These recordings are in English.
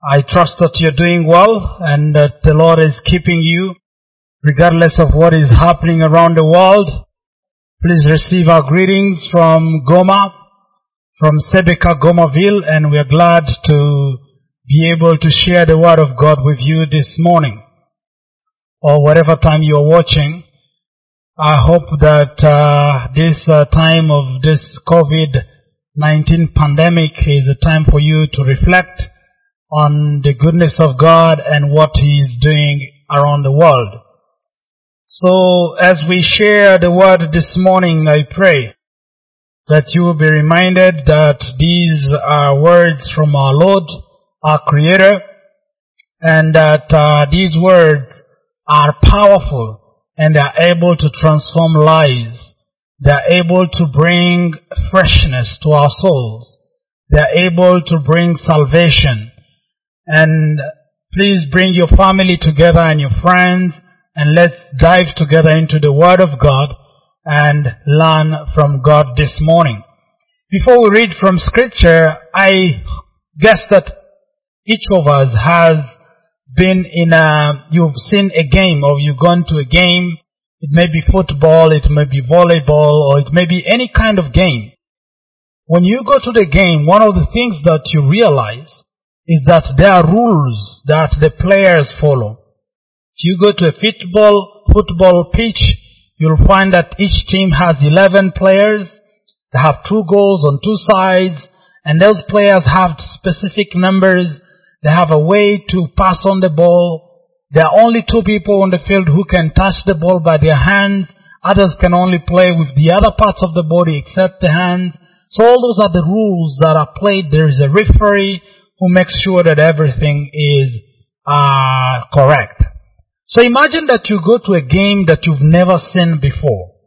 I trust that you're doing well and that the Lord is keeping you regardless of what is happening around the world. Please receive our greetings from Goma, from Sebeka Gomaville, and we are glad to be able to share the Word of God with you this morning or whatever time you are watching. I hope that this time of this COVID-19 pandemic is a time for you to reflect on the goodness of God and what He is doing around the world. So as we share the Word this morning, I pray that you will be reminded that these are words from our Lord, our Creator, and that these words are powerful and are able to transform lives. They are able to bring freshness to our souls. They are able to bring salvation. And please bring your family together and your friends, and let's dive together into the Word of God and learn from God this morning. Before we read from Scripture, I guess that each of us has been you've seen a game, or you've gone to a game. It may be football, it may be volleyball, or it may be any kind of game. When you go to the game, one of the things that you realize is that there are rules that the players follow. If you go to a football pitch, you'll find that each team has 11 players. They have 2 goals on 2 sides, and those players have specific numbers. They have a way to pass on the ball. There are only 2 people on the field who can touch the ball by their hands. Others can only play with the other parts of the body except the hands. So all those are the rules that are played. There is a referee who makes sure that everything is correct. So imagine that you go to a game that you've never seen before.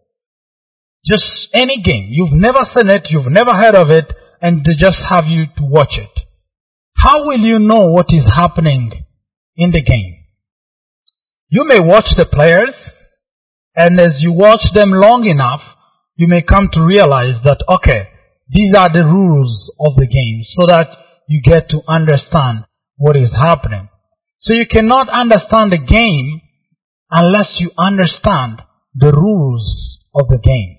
Just any game. You've never seen it, you've never heard of it, and they just have you to watch it. How will you know what is happening in the game? You may watch the players, and as you watch them long enough, you may come to realize that, okay, these are the rules of the game, so that you get to understand what is happening. So you cannot understand the game unless you understand the rules of the game.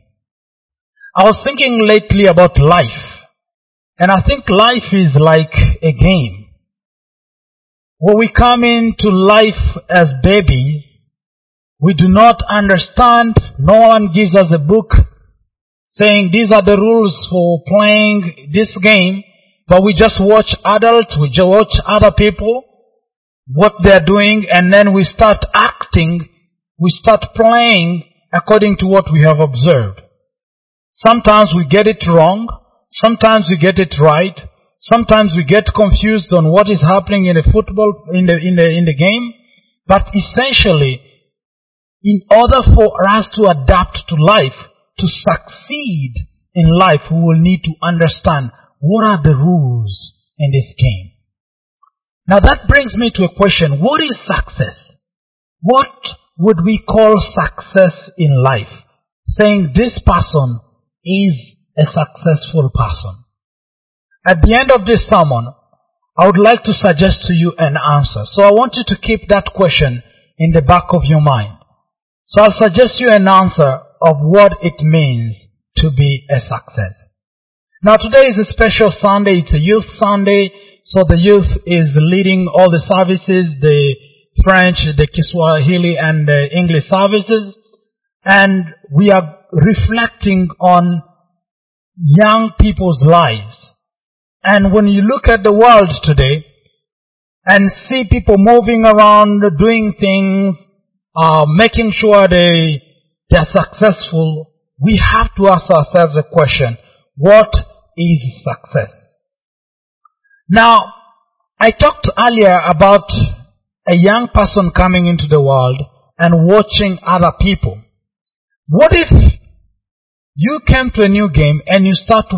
I was thinking lately about life, and I think life is like a game. When we come into life as babies, we do not understand. No one gives us a book saying these are the rules for playing this game. But we just watch adults, we just watch other people, what they're doing, and then we start acting, we start playing according to what we have observed. Sometimes we get it wrong, sometimes we get it right, sometimes we get confused on what is happening in the football, in the game. But essentially, in order for us to adapt to life, to succeed in life, we will need to understand what are the rules in this game. Now that brings me to a question. What is success? What would we call success in life? Saying this person is a successful person. At the end of this sermon, I would like to suggest to you an answer. So I want you to keep that question in the back of your mind. So I'll suggest you an answer of what it means to be a success. Now today is a special Sunday. It's a youth Sunday. So the youth is leading all the services, the French, the Kiswahili, and the English services. And we are reflecting on young people's lives. And when you look at the world today and see people moving around, doing things, making sure they're successful, we have to ask ourselves a question. What is success? Now, I talked earlier about a young person coming into the world and watching other people. What if you came to a new game and you started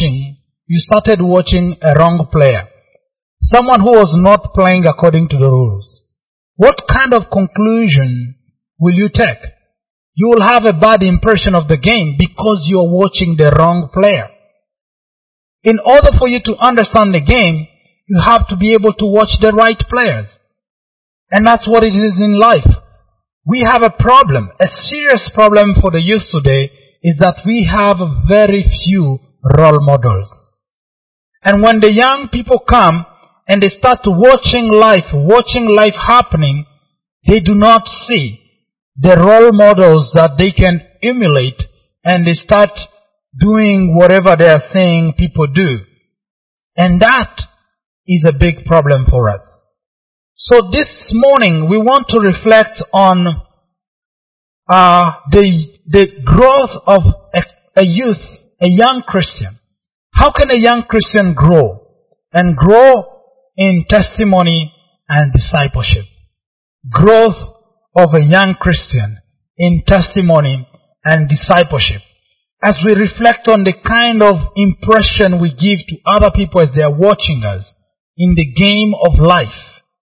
watching a wrong player? Someone who was not playing according to the rules. What kind of conclusion will you take? You will have a bad impression of the game because you are watching the wrong player. In order for you to understand the game, You have to be able to watch the right players. And that's what it is in life. We have a problem. A serious problem for the youth today is that we have very few role models. And when the young people come and they start watching life happening, they do not see the role models that they can emulate, and they start doing whatever they are saying people do. And that is a big problem for us. So this morning we want to reflect on the growth of a youth, a young Christian. How can a young Christian grow? And grow in testimony and discipleship. Growth of a young Christian in testimony and discipleship. As we reflect on the kind of impression we give to other people as they are watching us in the game of life.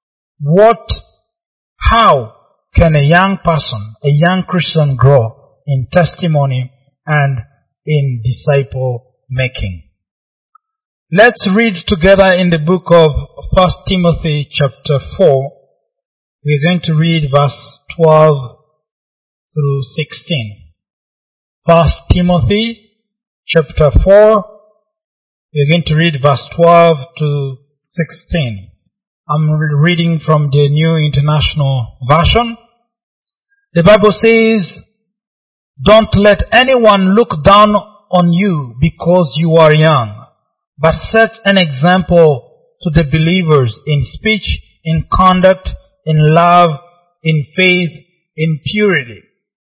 How can a young person, a young Christian grow in testimony and in disciple making? Let's read together in the book of 1 Timothy chapter 4. We're going to read verse 12 through 16. 1 Timothy chapter 4. We're going to read verse 12 to 16. I'm reading from the New International Version. The Bible says, "Don't let anyone look down on you because you are young, but set an example to the believers in speech, in conduct, in love, in faith, in purity.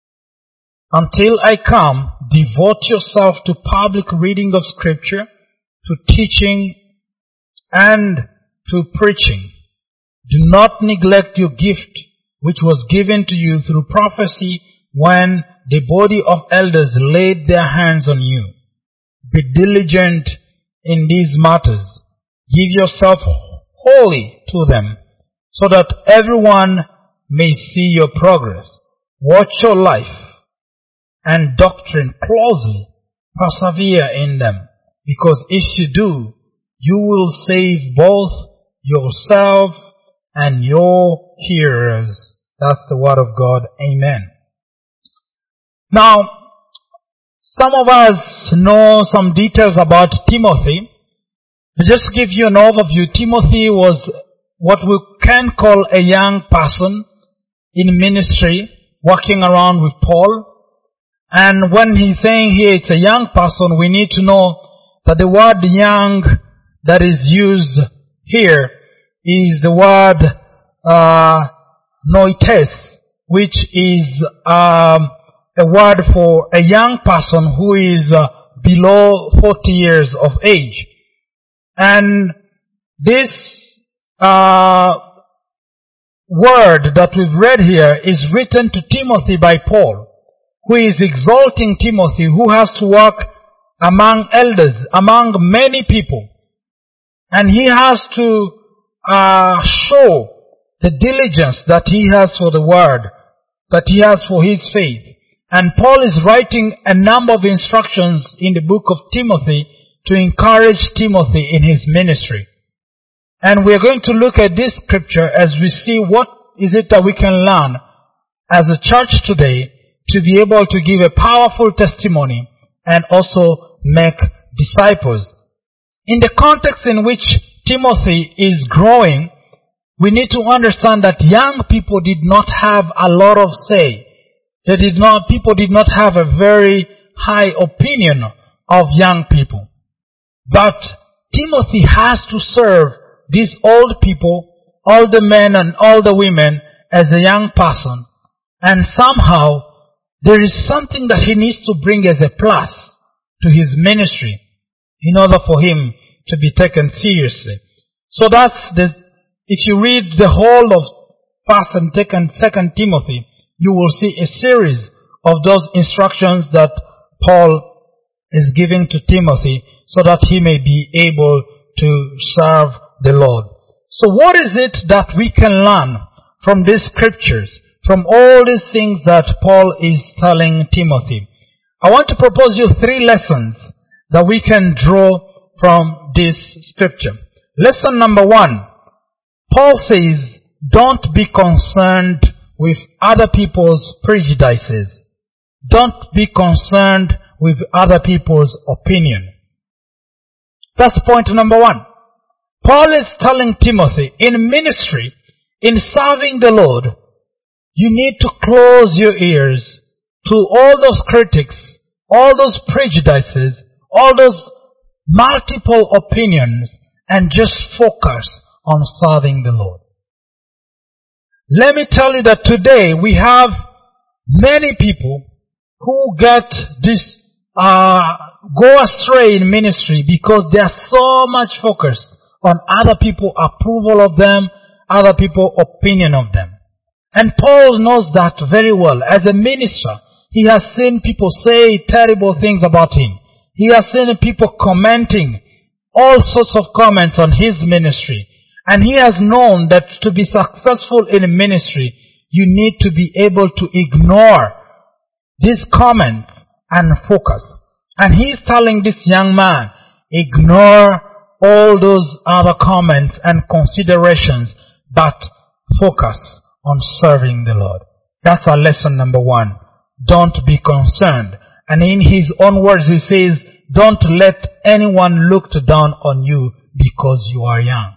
Until I come, devote yourself to public reading of Scripture, to teaching, and to preaching. Do not neglect your gift, which was given to you through prophecy when the body of elders laid their hands on you. Be diligent in these matters. Give yourself wholly to them, so that everyone may see your progress. Watch your life and doctrine closely. Persevere in them, because if you do, you will save both yourself and your hearers." That's the word of God. Amen. Now, some of us know some details about Timothy. Just to give you an overview, Timothy was what we can call a young person in ministry, walking around with Paul. And when he's saying here it's a young person, we need to know that the word young that is used here is the word noites, which is a word for a young person who is below 40 years of age. And this word that we've read here is written to Timothy by Paul, who is exalting Timothy, who has to work among elders, among many people. And he has to show the diligence that he has for the word, that he has for his faith. And Paul is writing a number of instructions in the book of Timothy to encourage Timothy in his ministry. And we're going to look at this scripture as we see what is it that we can learn as a church today to be able to give a powerful testimony and also make disciples. In the context in which Timothy is growing, we need to understand that young people did not have a lot of say. People did not have a very high opinion of young people. But Timothy has to serve these old people, all the men and all the women, as a young person. And somehow, there is something that he needs to bring as a plus to his ministry in order for him to be taken seriously. So if you read the whole of 1st and 2nd Timothy, you will see a series of those instructions that Paul is giving to Timothy so that he may be able to serve the Lord. So what is it that we can learn from these scriptures, from all these things that Paul is telling Timothy? I want to propose you 3 lessons that we can draw from this scripture. Lesson number 1. Paul says, don't be concerned with other people's prejudices. Don't be concerned with other people's opinion. That's point number 1. Paul is telling Timothy, in ministry, in serving the Lord, you need to close your ears to all those critics, all those prejudices, all those multiple opinions, and just focus on serving the Lord. Let me tell you that today we have many people who get this, go astray in ministry because they are so much focused on other people's approval of them, other people's opinion of them. And Paul knows that very well. As a minister, he has seen people say terrible things about him. He has seen people commenting all sorts of comments on his ministry. And he has known that to be successful in ministry, you need to be able to ignore these comments and focus. And he's telling this young man, ignore all those other comments and considerations, but focus on serving the Lord. That's our lesson number 1. Don't be concerned. And in his own words he says, don't let anyone look down on you because you are young.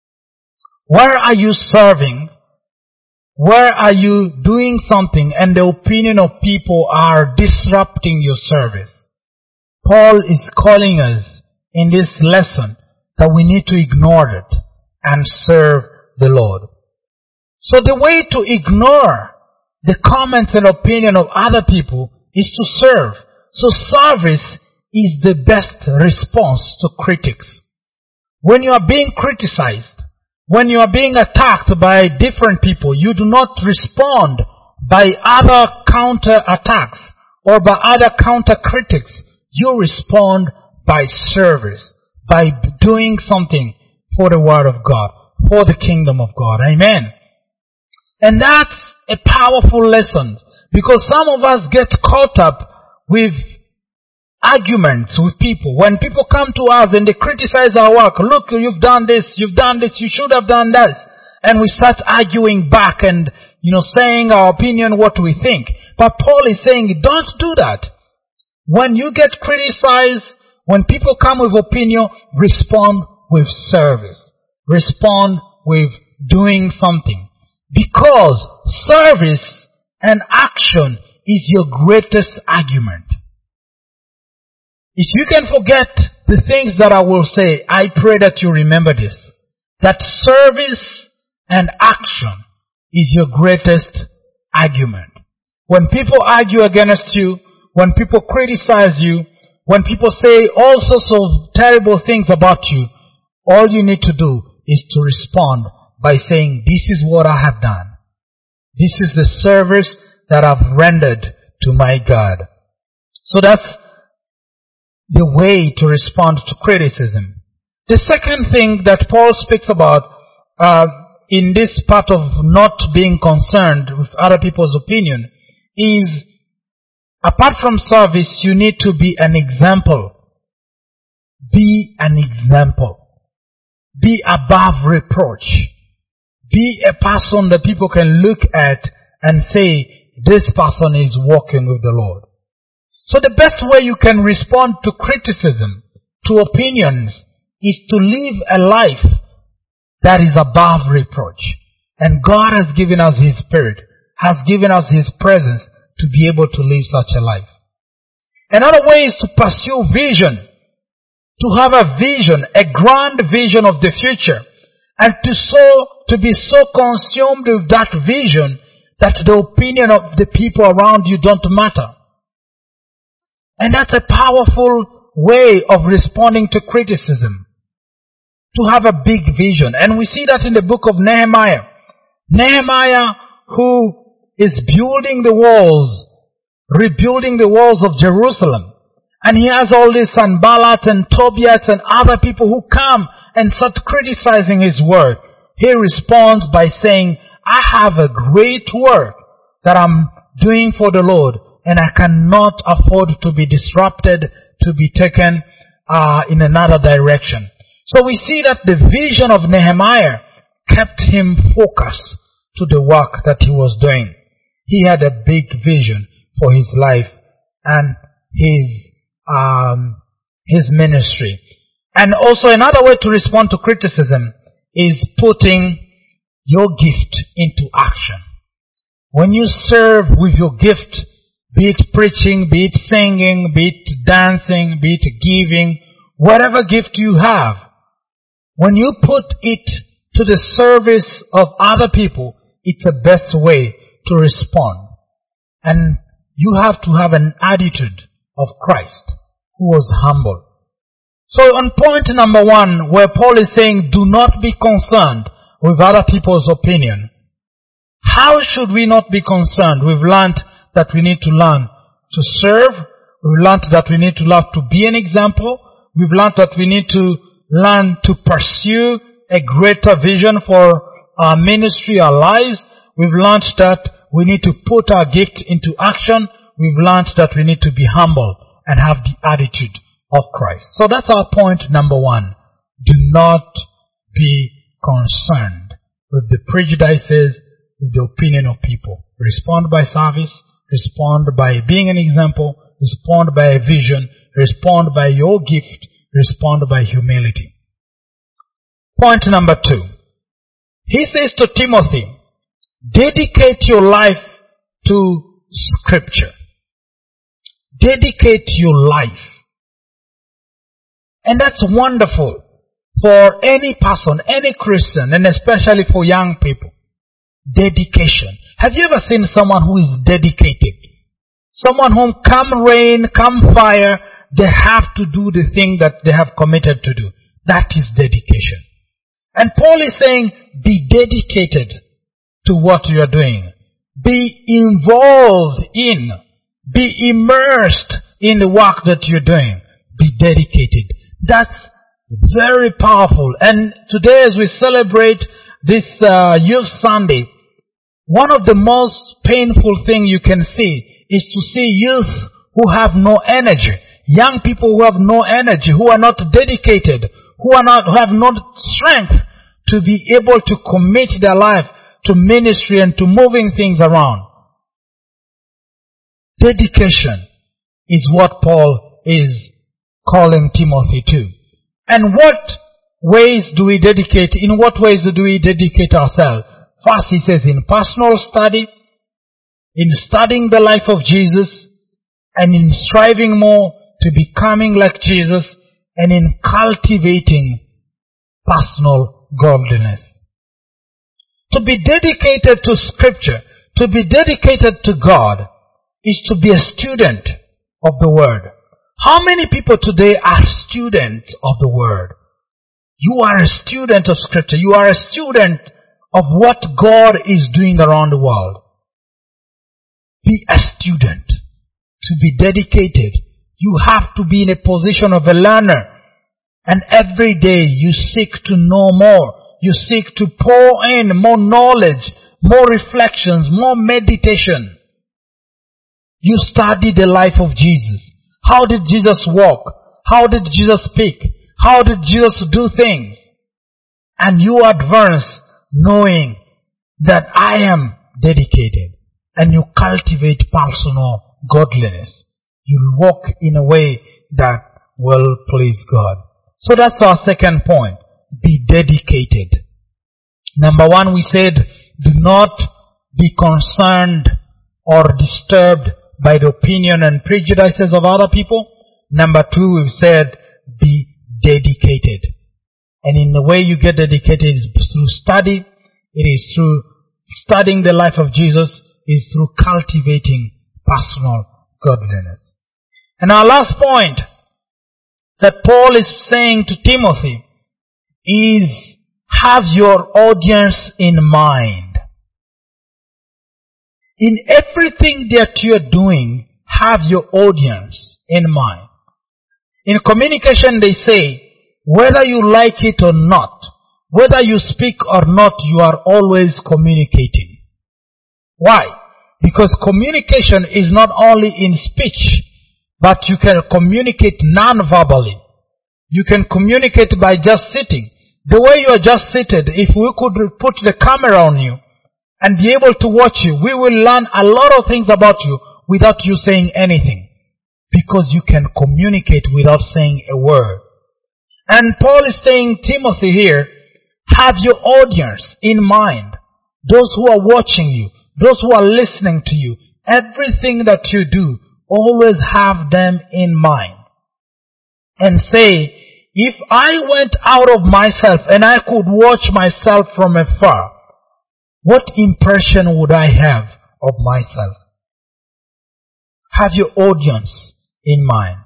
Where are you serving? Where are you doing something and the opinion of people are disrupting your service? Paul is calling us in this lesson that we need to ignore it and serve the Lord. So the way to ignore the comments and opinion of other people is to serve. So service is the best response to critics. When you are being criticized, when you are being attacked by different people, you do not respond by other counter attacks or by other counter critics. You respond by service, by doing something for the Word of God, for the kingdom of God. Amen. And that's a powerful lesson because some of us get caught up with arguments with people. When people come to us and they criticize our work, look, you've done this, you should have done this. And we start arguing back and, saying our opinion, what we think. But Paul is saying, don't do that. When you get criticized, when people come with opinion, respond with service. Respond with doing something. Because service and action is your greatest argument. If you can forget the things that I will say, I pray that you remember this. That service and action is your greatest argument. When people argue against you, when people criticize you, when people say all sorts of terrible things about you, all you need to do is to respond by saying, this is what I have done. This is the service that I've rendered to my God. So that's the way to respond to criticism. The second thing that Paul speaks about in this part of not being concerned with other people's opinion is, apart from service, you need to be an example. Be an example. Be above reproach. Be a person that people can look at and say, this person is walking with the Lord. So the best way you can respond to criticism, to opinions, is to live a life that is above reproach. And God has given us His Spirit, has given us His presence to be able to live such a life. Another way is to pursue vision. To have a vision, a grand vision of the future. And to be so consumed with that vision that the opinion of the people around you don't matter. And that's a powerful way of responding to criticism. To have a big vision. And we see that in the book of Nehemiah. Nehemiah, who is building the walls, rebuilding the walls of Jerusalem. And he has all these Sanballat and Tobias and other people who come and start criticizing his work. He responds by saying, I have a great work that I'm doing for the Lord, and I cannot afford to be disrupted, to be taken in another direction. So we see that the vision of Nehemiah kept him focused to the work that he was doing. He had a big vision for his life and his ministry. And also another way to respond to criticism is putting your gift into action. When you serve with your gift, be it preaching, be it singing, be it dancing, be it giving, whatever gift you have, when you put it to the service of other people, it's the best way to respond. And you have to have an attitude of Christ, who was humble. So on point number 1, where Paul is saying, do not be concerned with other people's opinion. How should we not be concerned? We've learned that we need to learn to serve. We've learned that we need to learn to be an example. We've learned that we need to learn to pursue a greater vision for our ministry, our lives. We've learned that we need to put our gift into action. We've learned that we need to be humble and have the attitude of Christ. So that's our point number 1. Do not be concerned with the prejudices, with the opinion of people. Respond by service. Respond by being an example. Respond by a vision. Respond by your gift. Respond by humility. Point number 2. He says to Timothy, dedicate your life to Scripture. Dedicate your life. And that's wonderful for any person, any Christian, and especially for young people. Dedication. Have you ever seen someone who is dedicated? Someone whom come rain, come fire, they have to do the thing that they have committed to do. That is dedication. And Paul is saying, be dedicated to what you are doing. Be involved in, be immersed in the work that you're doing. Be dedicated. That's very powerful. And today as we celebrate this Youth Sunday, one of the most painful things you can see is to see youth who have no energy. Young people who have no energy, who are not dedicated, who have no strength to be able to commit their life to ministry and to moving things around. Dedication is what Paul is calling Timothy to. And what ways do we dedicate? In what ways do we dedicate ourselves? First, he says in personal study, in studying the life of Jesus, and in striving more to becoming like Jesus, and in cultivating personal godliness. To be dedicated to Scripture, to be dedicated to God, is to be a student of the Word. How many people today are students of the Word? You are a student of Scripture. You are a student of what God is doing around the world. Be a student. To be dedicated, you have to be in a position of a learner. And every day you seek to know more. You seek to pour in more knowledge, more reflections, more meditation. You study the life of Jesus. How did Jesus walk? How did Jesus speak? How did Jesus do things? And you advance knowing that I am dedicated. And you cultivate personal godliness. You walk in a way that will please God. So that's our second point. Be dedicated. Number 1, we said, do not be concerned or disturbed by the opinion and prejudices of other people. Number 2, we've said, be dedicated. And in the way you get dedicated is through study. It is through studying the life of Jesus. It is through cultivating personal godliness. And our last point that Paul is saying to Timothy is, have your audience in mind. In everything that you're doing, have your audience in mind. In communication they say, whether you like it or not, whether you speak or not, you are always communicating. Why? Because communication is not only in speech, but you can communicate non-verbally. You can communicate by just sitting. The way you are just seated, if we could put the camera on you and be able to watch you, we will learn a lot of things about you without you saying anything. Because you can communicate without saying a word. And Paul is saying, Timothy here, have your audience in mind. Those who are watching you, those who are listening to you, everything that you do, always have them in mind. And say, if I went out of myself and I could watch myself from afar, what impression would I have of myself? Have your audience in mind.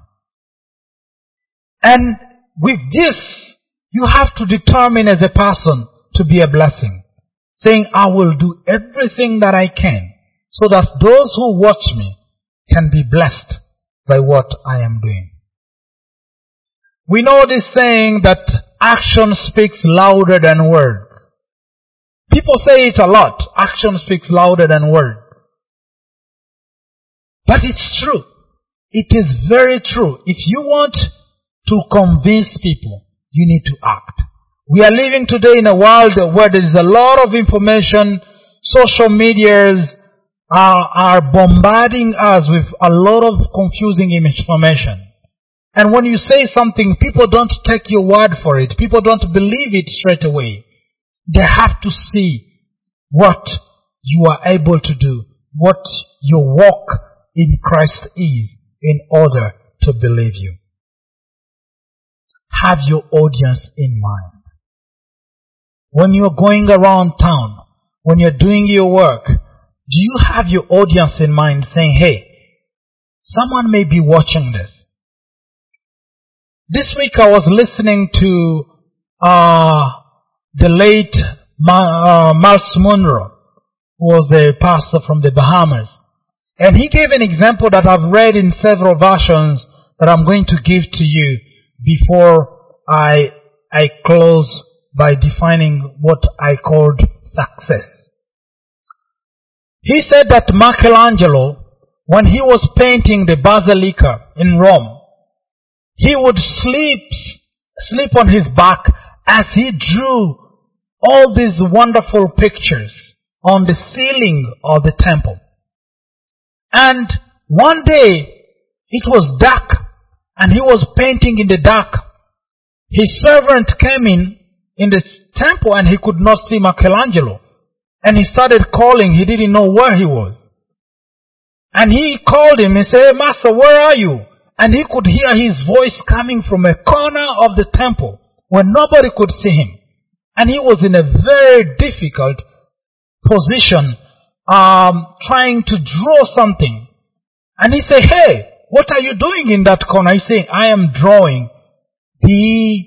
And with this, you have to determine as a person to be a blessing. Saying, I will do everything that I can so that those who watch me can be blessed by what I am doing. We know this saying that action speaks louder than words. People say it a lot. Action speaks louder than words. But it's true. It is very true. If you want to convince people, you need to act. We are living today in a world where there is a lot of information. Social medias are bombarding us with a lot of confusing information. And when you say something, people don't take your word for it. People don't believe it straight away. They have to see what you are able to do, what your walk in Christ is, in order to believe you. Have your audience in mind. When you're going around town, when you're doing your work, do you have your audience in mind saying, hey, someone may be watching this? This week I was listening to the late Miles Monroe, who was the pastor from the Bahamas. And he gave an example that I've read in several versions that I'm going to give to you before I close by defining what I called success. He said that Michelangelo, when he was painting the Basilica in Rome, he would sleep on his back as he drew all these wonderful pictures on the ceiling of the temple. And one day, it was dark, and he was painting in the dark. His servant came in the temple, and he could not see Michelangelo. And he started calling. He didn't know where he was. And he called him and said, Master, where are you? And he could hear his voice coming from a corner of the temple where nobody could see him. And he was in a very difficult position, trying to draw something. And he said, hey, what are you doing in that corner? He said, I am drawing the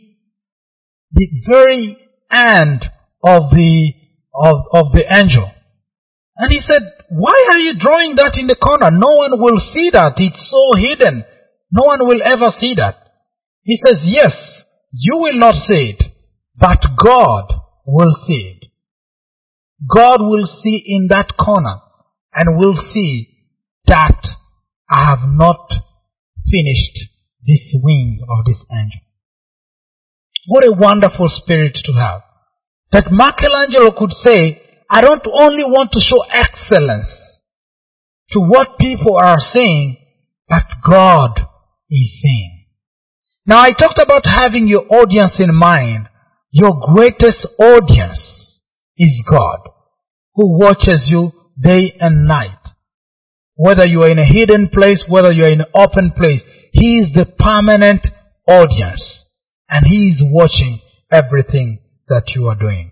very end of the angel. And he said, why are you drawing that in the corner? No one will see that. It's so hidden. No one will ever see that. He says, yes, you will not see it, but God will see it. God will see in that corner and will see that I have not finished this wing of this angel. What a wonderful spirit to have. That Michelangelo could say, I don't only want to show excellence to what people are saying, but God is saying. Now I talked about having your audience in mind. Your greatest audience is God, who watches you day and night. Whether you are in a hidden place, whether you are in an open place, He is the permanent audience. And He is watching everything that you are doing.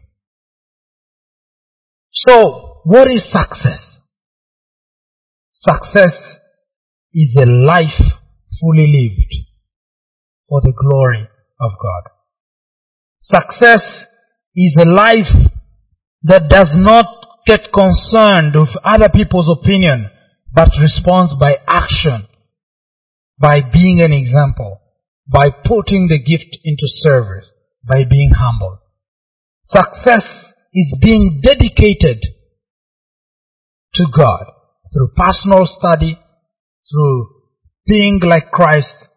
So, what is success? Success is a life fully lived for the glory of God. Success is a life that does not get concerned with other people's opinion, but responds by action, by being an example, by putting the gift into service, by being humble. Success is being dedicated to God through personal study, through being like Christ,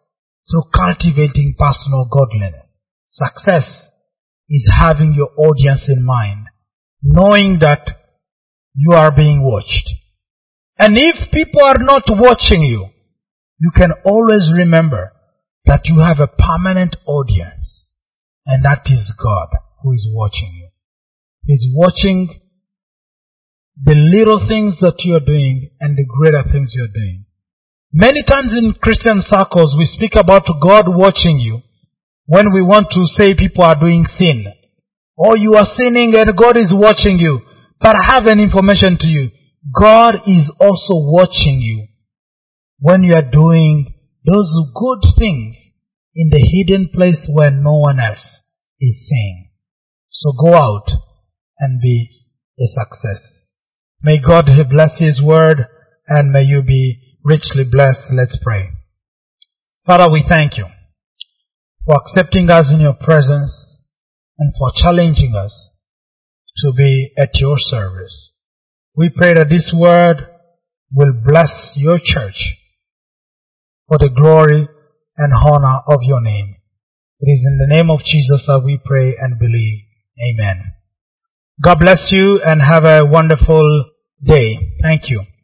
through cultivating personal godliness. Success is having your audience in mind, knowing that you are being watched. And if people are not watching you, you can always remember that you have a permanent audience, and that is God who is watching you. He's watching the little things that you are doing and the greater things you are doing. Many times in Christian circles, we speak about God watching you when we want to say people are doing sin. Or you are sinning and God is watching you. But I have an information to you. God is also watching you when you are doing those good things in the hidden place where no one else is seeing. So go out and be a success. May God bless His word and may you be richly blessed. Let's pray. Father, we thank you for accepting us in your presence and for challenging us to be at your service. We pray that this word will bless your church for the glory and honor of your name. It is in the name of Jesus that we pray and believe. Amen. God bless you and have a wonderful day. Thank you.